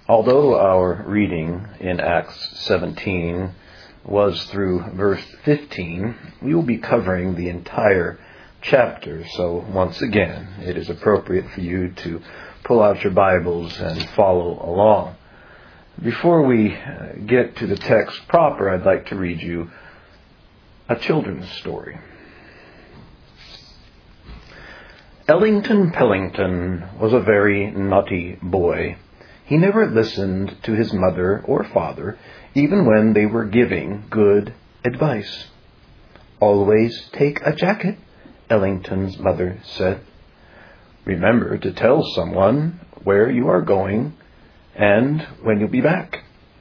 Although our reading in Acts 17 was through verse 15, we will be covering the entire chapter. So once again, it is appropriate for you to pull out your Bibles and follow along. Before we get to the text proper, I'd like to read you a children's story. Ellington Pellington was a very naughty boy. He never listened to his mother or father, even when they were giving good advice. "Always take a jacket," Ellington's mother said. "Remember to tell someone where you are going and when you'll be back,"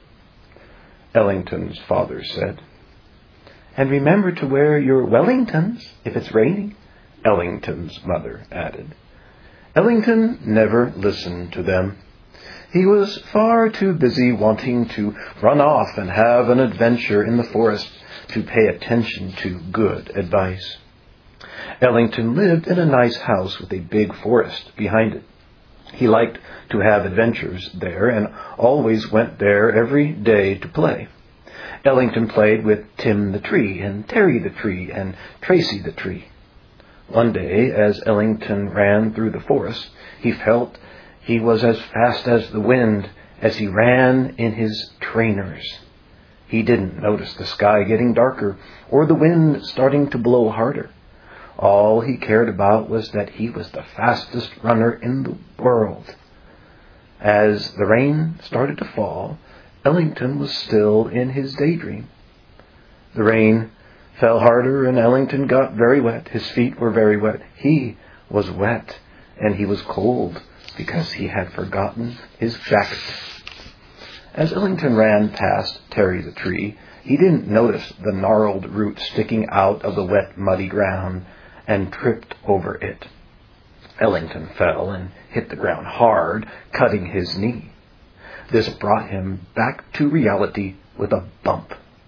Ellington's father said. "And remember to wear your Wellingtons if it's raining," Ellington's mother added. Ellington never listened to them. He was far too busy wanting to run off and have an adventure in the forest to pay attention to good advice. Ellington lived in a nice house with a big forest behind it. He liked to have adventures there and always went there every day to play. Ellington played with Tim the tree and Terry the tree and Tracy the tree. One day, as Ellington ran through the forest, he felt he was as fast as the wind as he ran in his trainers. He didn't notice the sky getting darker or the wind starting to blow harder. All he cared about was that he was the fastest runner in the world. As the rain started to fall, Ellington was still in his daydream. The rain fell harder and Ellington got very wet. His feet were very wet. He was wet and he was cold because he had forgotten his jacket. As Ellington ran past Terry the tree, he didn't notice the gnarled root sticking out of the wet, muddy ground and tripped over it. Ellington fell and hit the ground hard, cutting his knee. This brought him back to reality with a bump.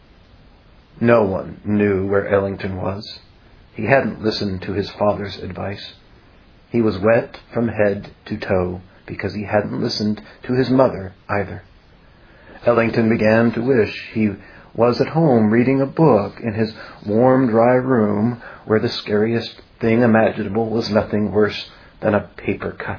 No one knew where Ellington was. He hadn't listened to his father's advice. He was wet from head to toe because he hadn't listened to his mother either. Ellington began to wish he was at home reading a book in his warm, dry room where the scariest thing imaginable was nothing worse than a paper cut.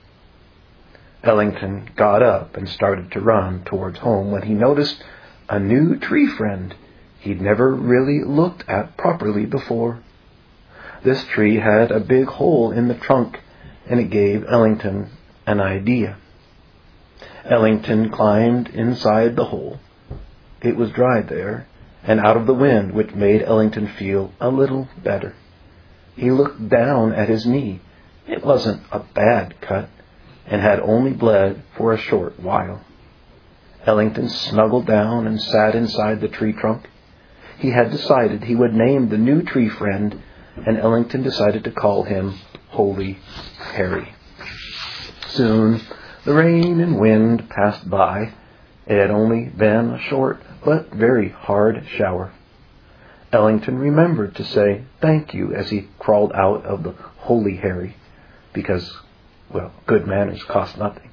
Ellington got up and started to run towards home when he noticed a new tree friend he'd never really looked at properly before. This tree had a big hole in the trunk, and it gave Ellington an idea. Ellington climbed inside the hole. It was dry there, and out of the wind, which made Ellington feel a little better. He looked down at his knee. It wasn't a bad cut, and had only bled for a short while. Ellington snuggled down and sat inside the tree trunk. He had decided he would name the new tree friend, and Ellington decided to call him Holy Harry. Soon the rain and wind passed by. It had only been a short but very hard shower. Ellington remembered to say thank you as he crawled out of the Holy Harry, because, good manners cost nothing.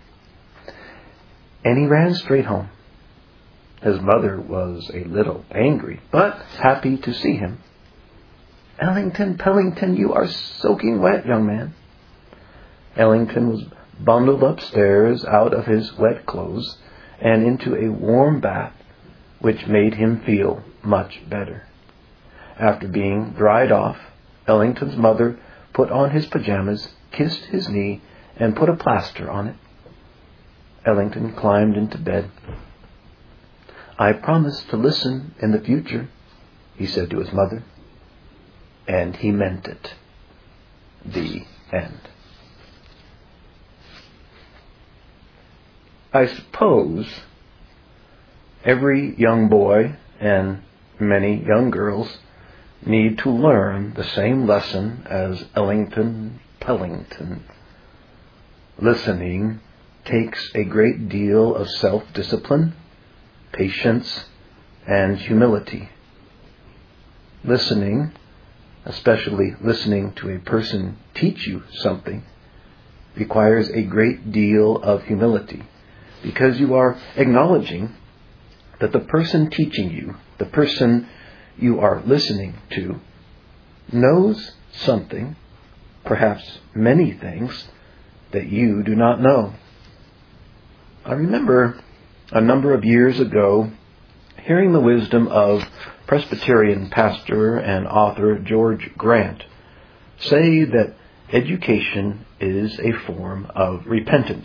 And he ran straight home. His mother was a little angry, but happy to see him. "Ellington Pellington, you are soaking wet, young man." Ellington was bundled upstairs out of his wet clothes and into a warm bath, which made him feel much better. After being dried off, Ellington's mother put on his pajamas, kissed his knee, and put a plaster on it. Ellington climbed into bed. "I promise to listen in the future," he said to his mother. And he meant it. The end. I suppose every young boy and many young girls need to learn the same lesson as Ellington Pellington. Listening takes a great deal of self-discipline, patience, and humility. Listening, especially listening to a person teach you something, requires a great deal of humility, because you are acknowledging that the person teaching you, the person you are listening to, knows something, perhaps many things, that you do not know. I remember a number of years ago hearing the wisdom of Presbyterian pastor and author George Grant say that education is a form of repentance.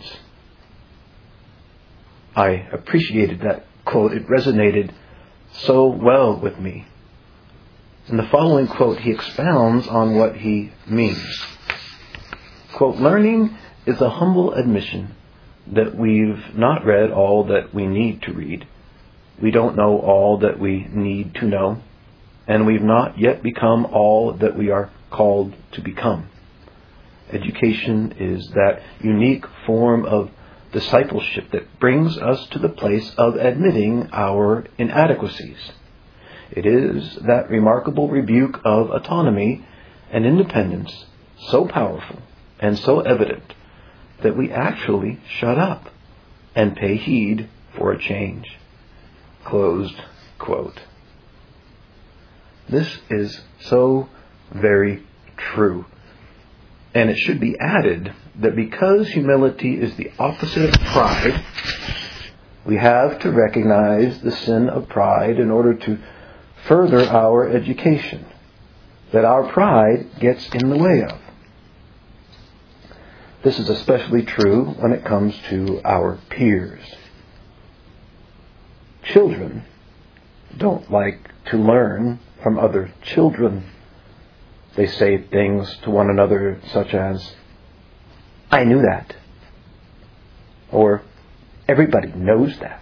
I appreciated that quote. It resonated so well with me. In the following quote, he expounds on what he means. Quote, "Learning is a humble admission that we've not read all that we need to read. We don't know all that we need to know, and we've not yet become all that we are called to become. Education is that unique form of discipleship that brings us to the place of admitting our inadequacies. It is that remarkable rebuke of autonomy and independence, so powerful and so evident that we actually shut up and pay heed for a change." Closed quote. This is so very true. And it should be added that because humility is the opposite of pride, we have to recognize the sin of pride in order to further our education that our pride gets in the way of. This is especially true when it comes to our peers. Children don't like to learn from other children. They say things to one another such as, "I knew that," or "Everybody knows that."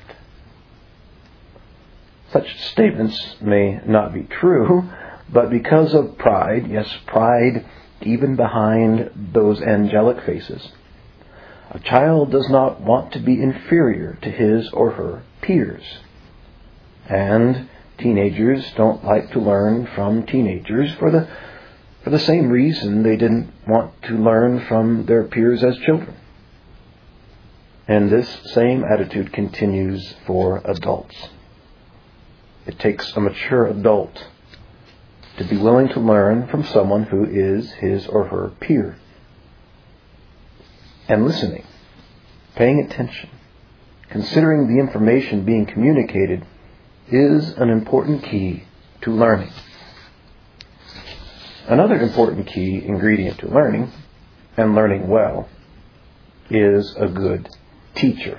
Such statements may not be true, but because of pride, yes, pride even behind those angelic faces, a child does not want to be inferior to his or her peers. And teenagers don't like to learn from teenagers for the same reason they didn't want to learn from their peers as children. And this same attitude continues for adults. It takes a mature adult to be willing to learn from someone who is his or her peer. And listening, paying attention, considering the information being communicated is an important key to learning. Another important key ingredient to learning, and learning well, is a good teacher.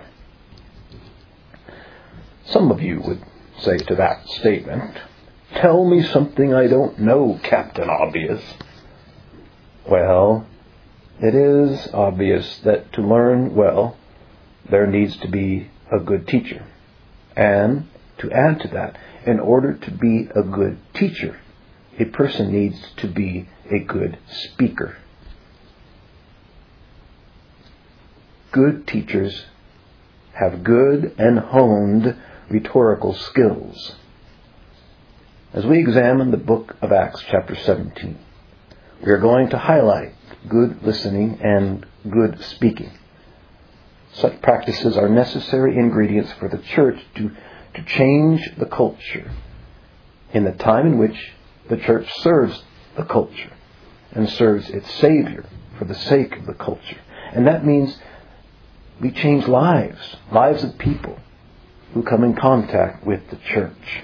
Some of you would say to that statement, "Tell me something I don't know, Captain Obvious." Well, it is obvious that to learn well, there needs to be a good teacher. And to add to that, in order to be a good teacher, a person needs to be a good speaker. Good teachers have good and honed rhetorical skills. As we examine the book of Acts chapter 17, we are going to highlight good listening and good speaking. Such practices are necessary ingredients for the church to change the culture in the time in which the church serves the culture and serves its Savior for the sake of the culture. And that means we change lives of people who come in contact with the church.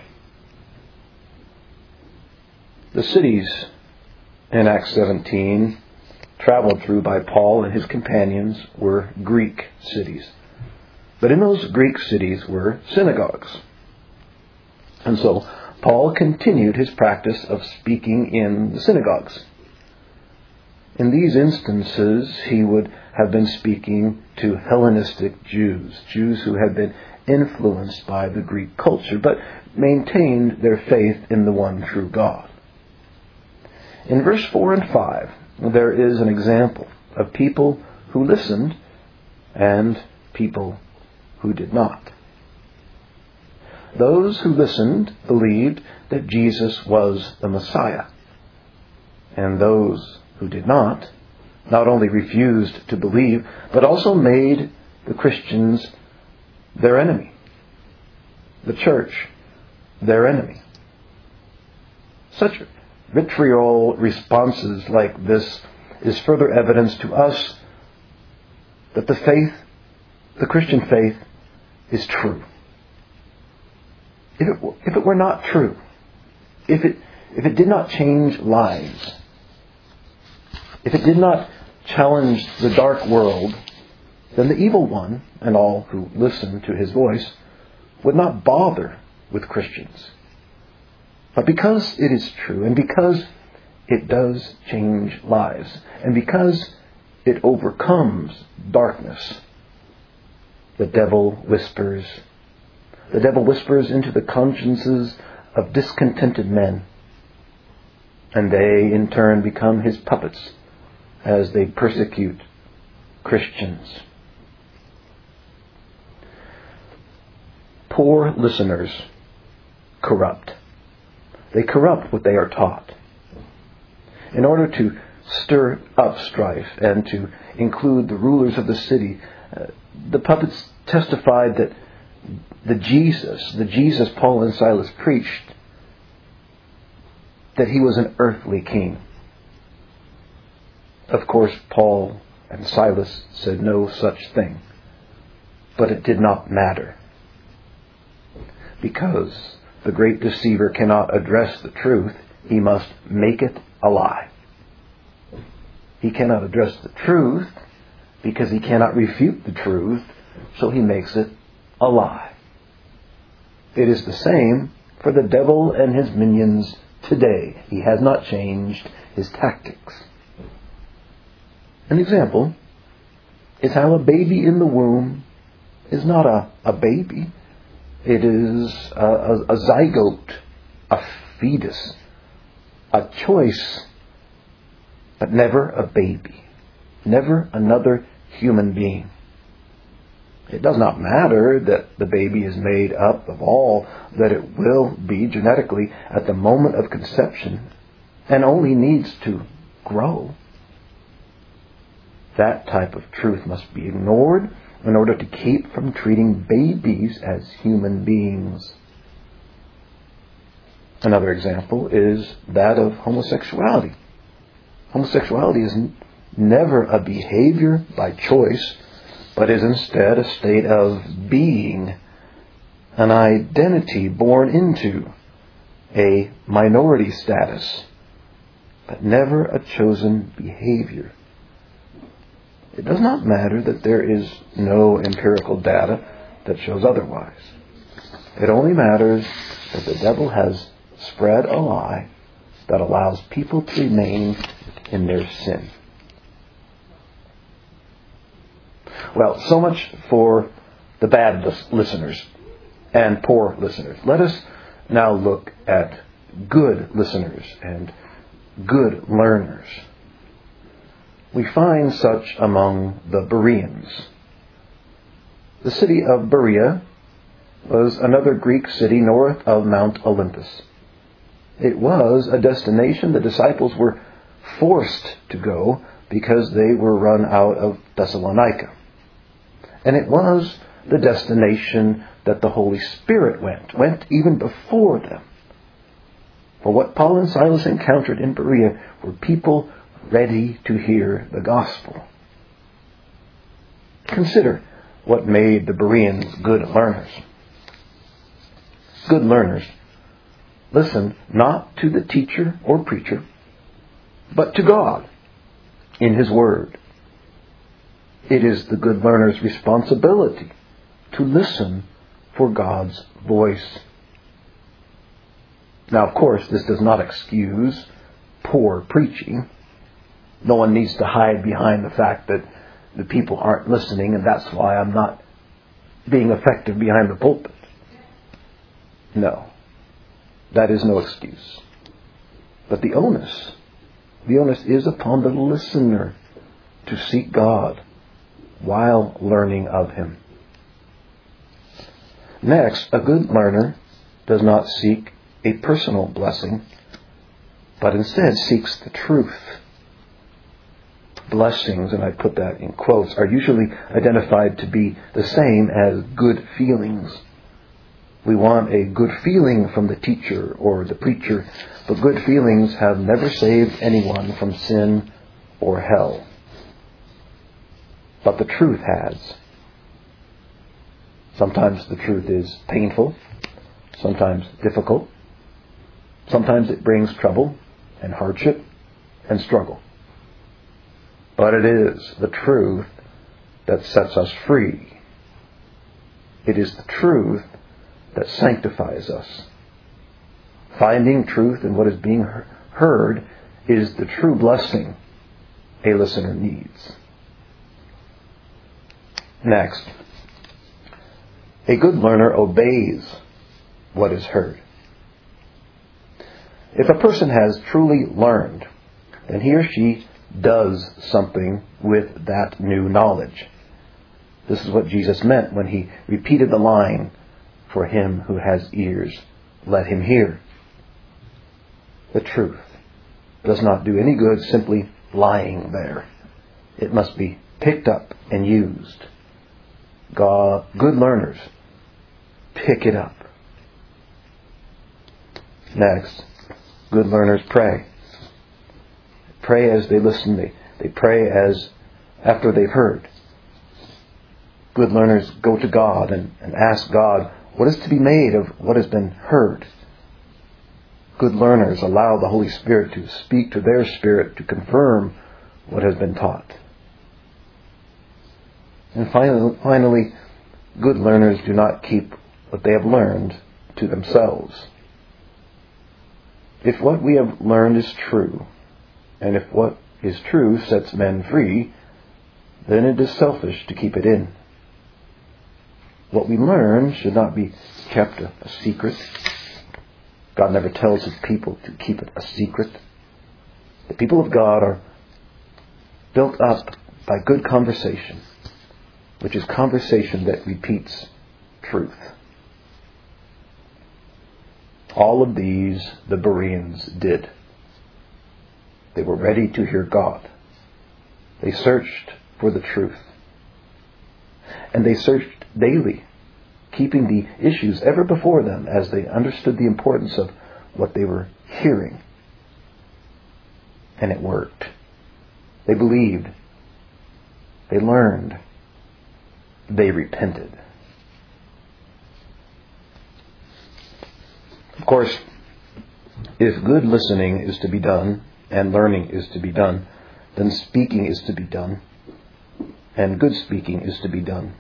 The cities in Acts 17 traveled through by Paul and his companions were Greek cities. But in those Greek cities were synagogues. And so Paul continued his practice of speaking in the synagogues. In these instances, he would have been speaking to Hellenistic Jews who had been influenced by the Greek culture, but maintained their faith in the one true God. In verse 4 and 5, there is an example of people who listened and people who did not. Those who listened believed that Jesus was the Messiah. And those who did not only refused to believe, but also made the Christians their enemy. The church, their enemy. Such vitriol responses like this is further evidence to us that the Christian faith, is true. If it were not true, if it did not change lives, if it did not challenge the dark world, then the evil one and all who listen to his voice would not bother with Christians. But because it is true, and because it does change lives, and because it overcomes darkness, the devil whispers into the consciences of discontented men, and they in turn become his puppets as they persecute Christians. Poor listeners corrupt. They corrupt what they are taught. In order to stir up strife and to include the rulers of the city, the puppets testified that the Jesus Paul and Silas preached, that he was an earthly king. Of course, Paul and Silas said no such thing, but it did not matter, because the great deceiver cannot address the truth. He must make it a lie. He cannot address the truth because he cannot refute the truth, so he makes it a lie. It is the same for the devil and his minions today. He has not changed his tactics. An example is how a baby in the womb is not a baby. It is a zygote, a fetus, a choice, but never a baby, never another human being. It does not matter that the baby is made up of all that it will be genetically at the moment of conception and only needs to grow. That type of truth must be ignored in order to keep from treating babies as human beings. Another example is that of homosexuality. Homosexuality is never a behavior by choice, but is instead a state of being, an identity born into, a minority status, but never a chosen behavior. It does not matter that there is no empirical data that shows otherwise. It only matters that the devil has spread a lie that allows people to remain in their sin. Well, so much for the bad listeners and poor listeners. Let us now look at good listeners and good learners. We find such among the Bereans. The city of Berea was another Greek city north of Mount Olympus. It was a destination the disciples were forced to go because they were run out of Thessalonica. And it was the destination that the Holy Spirit went even before them. For what Paul and Silas encountered in Berea were people ready to hear the gospel. Consider what made the Bereans good learners. Good learners listen not to the teacher or preacher, but to God in His Word. It is the good learner's responsibility to listen for God's voice. Now, of course, this does not excuse poor preaching. No one needs to hide behind the fact that the people aren't listening and that's why I'm not being effective behind the pulpit. No, that is no excuse. But the onus is upon the listener to seek God while learning of Him. Next, a good learner does not seek a personal blessing, but instead seeks the truth. blessings, and I put that in quotes, are usually identified to be the same as good feelings. We want a good feeling from the teacher or the preacher, but good feelings have never saved anyone from sin or hell. But the truth has. Sometimes the truth is painful, sometimes difficult, sometimes it brings trouble and hardship and struggle. But it is the truth that sets us free. It is the truth that sanctifies us. Finding truth in what is being heard is the true blessing a listener needs. Next, a good learner obeys what is heard. If a person has truly learned, then he or she does something with that new knowledge. This is what Jesus meant when he repeated the line, "For him who has ears, let him hear." The truth does not do any good simply lying there. It must be picked up and used. Good learners pick it up. Next, good learners pray. Pray as they listen. They pray as after they've heard. Good learners go to God and ask God what is to be made of what has been heard. Good learners allow the Holy Spirit to speak to their spirit to confirm what has been taught. And finally, good learners do not keep what they have learned to themselves. If what we have learned is true, and if what is true sets men free, then it is selfish to keep it in. What we learn should not be kept a secret. God never tells His people to keep it a secret. The people of God are built up by good conversation, which is conversation that repeats truth. All of these the Bereans did. They were ready to hear God. They searched for the truth. And they searched daily, keeping the issues ever before them as they understood the importance of what they were hearing. And it worked. They believed. They learned. They repented. Of course, if good listening is to be done, and learning is to be done, then speaking is to be done, and good speaking is to be done.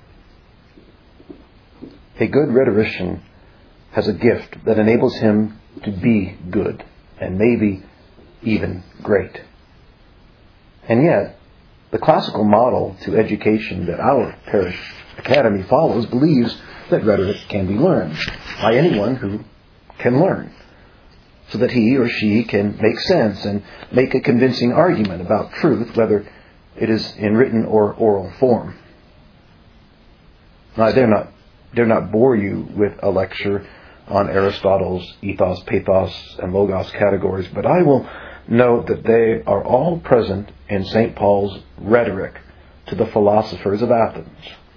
A good rhetorician has a gift that enables him to be good, and maybe even great. And yet, the classical model to education that our parish academy follows believes that rhetoric can be learned by anyone who can learn, so that he or she can make sense and make a convincing argument about truth, whether it is in written or oral form. Now, I dare not bore you with a lecture on Aristotle's ethos, pathos, and logos categories, but I will note that they are all present in St. Paul's rhetoric to the philosophers of Athens.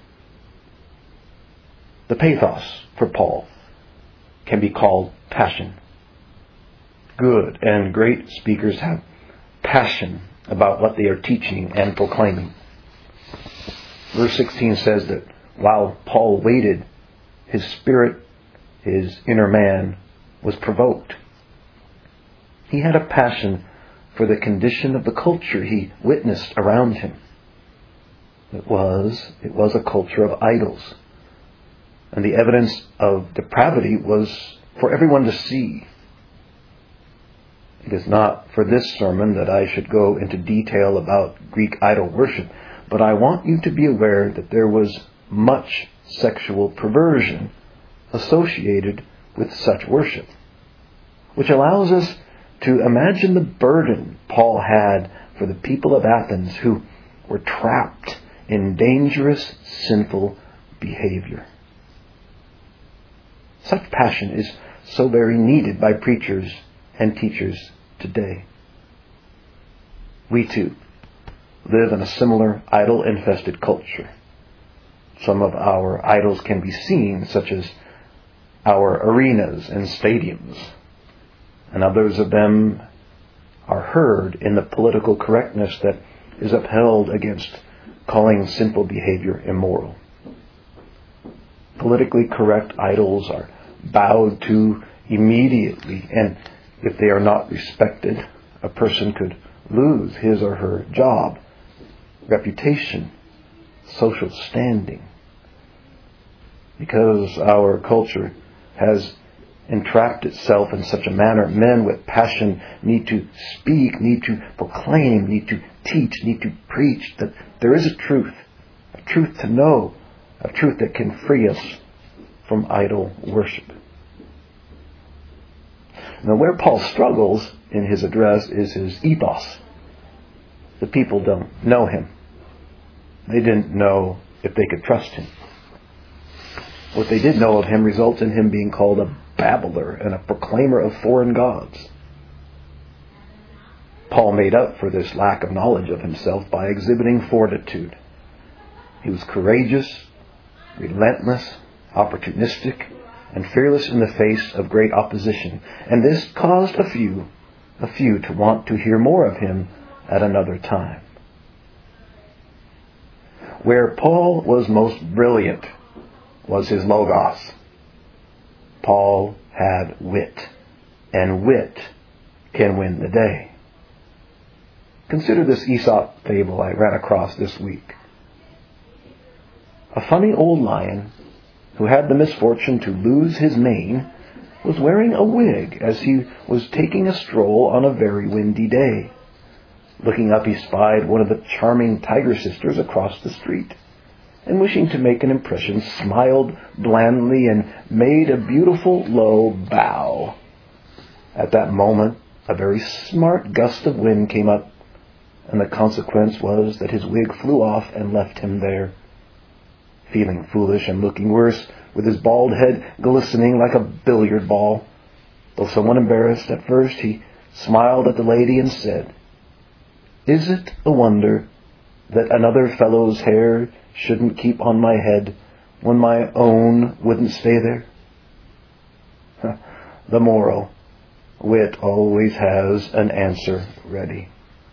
The pathos for Paul can be called passion. Good and great speakers have passion about what they are teaching and proclaiming. Verse 16 says that while Paul waited, his spirit, his inner man, was provoked. He had a passion for the condition of the culture he witnessed around him. It was a culture of idols. And the evidence of depravity was for everyone to see. It is not for this sermon that I should go into detail about Greek idol worship, but I want you to be aware that there was much sexual perversion associated with such worship, which allows us to imagine the burden Paul had for the people of Athens who were trapped in dangerous, sinful behavior. Such passion is so very needed by preachers and teachers today. We too live in a similar idol-infested culture. Some of our idols can be seen, such as our arenas and stadiums, and others of them are heard in the political correctness that is upheld against calling sinful behavior immoral. Politically correct idols are bowed to immediately, and if they are not respected, a person could lose his or her job, reputation, social standing. Because our culture has entrapped itself in such a manner, men with passion need to speak, need to proclaim, need to teach, need to preach that there is a truth to know, a truth that can free us from idol worship. Now, where Paul struggles in his address is his ethos. The people don't know him. They didn't know if they could trust him. What they did know of him results in him being called a babbler and a proclaimer of foreign gods. Paul made up for this lack of knowledge of himself by exhibiting fortitude. He was courageous, relentless, opportunistic, and fearless in the face of great opposition. And this caused a few to want to hear more of him at another time. Where Paul was most brilliant was his logos. Paul had wit, and wit can win the day. Consider this Aesop fable I ran across this week. A funny old lion who had the misfortune to lose his mane was wearing a wig as he was taking a stroll on a very windy day. Looking up, he spied one of the charming tiger sisters across the street, and wishing to make an impression, smiled blandly and made a beautiful low bow. At that moment, a very smart gust of wind came up, and the consequence was that his wig flew off and left him there. Feeling foolish and looking worse, with his bald head glistening like a billiard ball. Though somewhat embarrassed at first, he smiled at the lady and said, "Is it a wonder that another fellow's hair shouldn't keep on my head when my own wouldn't stay there?" The moral: wit always has an answer ready.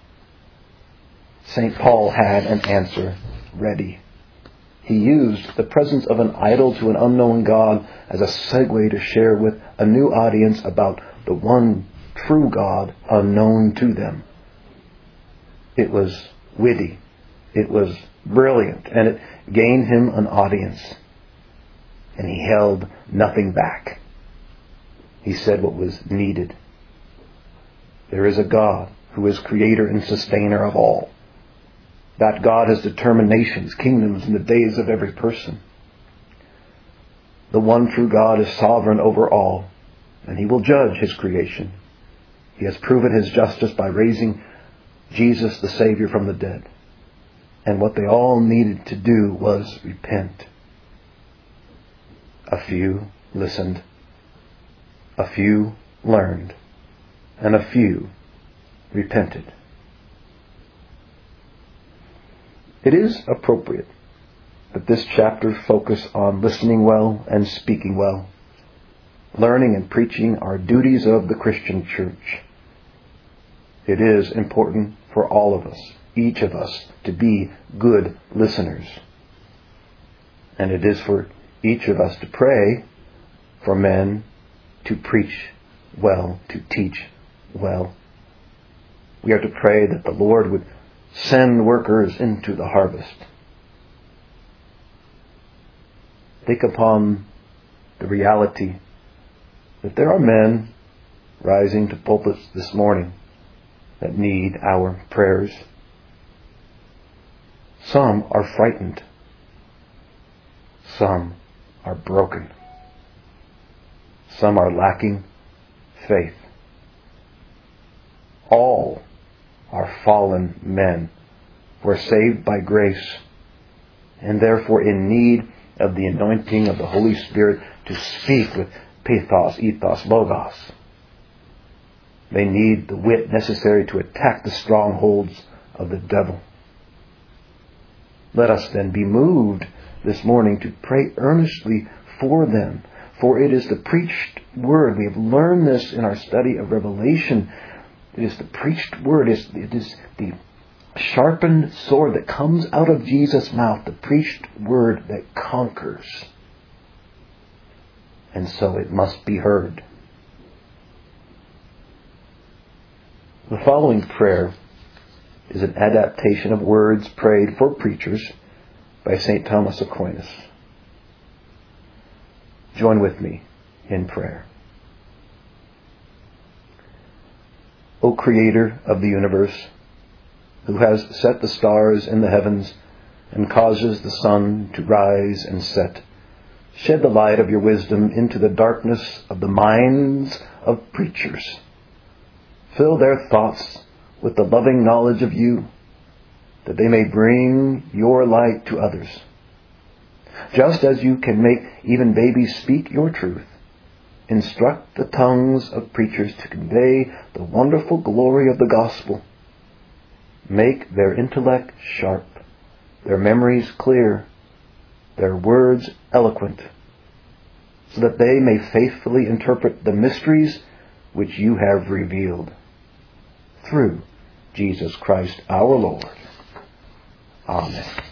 St. Paul had an answer ready. He used the presence of an idol to an unknown God as a segue to share with a new audience about the one true God unknown to them. It was witty, it was brilliant, and it gained him an audience. And he held nothing back. He said what was needed. There is a God who is creator and sustainer of all. That God has determined nations, kingdoms, and the days of every person. The one true God is sovereign over all, and he will judge his creation. He has proven his justice by raising Jesus the Savior from the dead. And what they all needed to do was repent. A few listened, a few learned, and a few repented. It is appropriate that this chapter focus on listening well and speaking well. Learning and preaching are duties of the Christian church. It is important for all of us, each of us, to be good listeners. And it is for each of us to pray for men to preach well, to teach well. We are to pray that the Lord would send workers into the harvest. Think upon the reality that there are men rising to pulpits this morning that need our prayers. Some are frightened. Some are broken. Some are lacking faith. All are fallen men who are saved by grace and therefore in need of the anointing of the Holy Spirit to speak with pathos, ethos, logos. They need the wit necessary to attack the strongholds of the devil. Let us then be moved this morning to pray earnestly for them, for it is the preached word. We have learned this in our study of Revelation. It is the preached word. It is the sharpened sword that comes out of Jesus' mouth, the preached word that conquers. And so it must be heard. The following prayer is an adaptation of words prayed for preachers by St. Thomas Aquinas. Join with me in prayer. O Creator of the universe, who has set the stars in the heavens and causes the sun to rise and set, shed the light of your wisdom into the darkness of the minds of preachers. Fill their thoughts with the loving knowledge of you, that they may bring your light to others. Just as you can make even babies speak your truth, instruct the tongues of preachers to convey the wonderful glory of the gospel. Make their intellect sharp, their memories clear, their words eloquent, so that they may faithfully interpret the mysteries which you have revealed. Through Jesus Christ our Lord. Amen.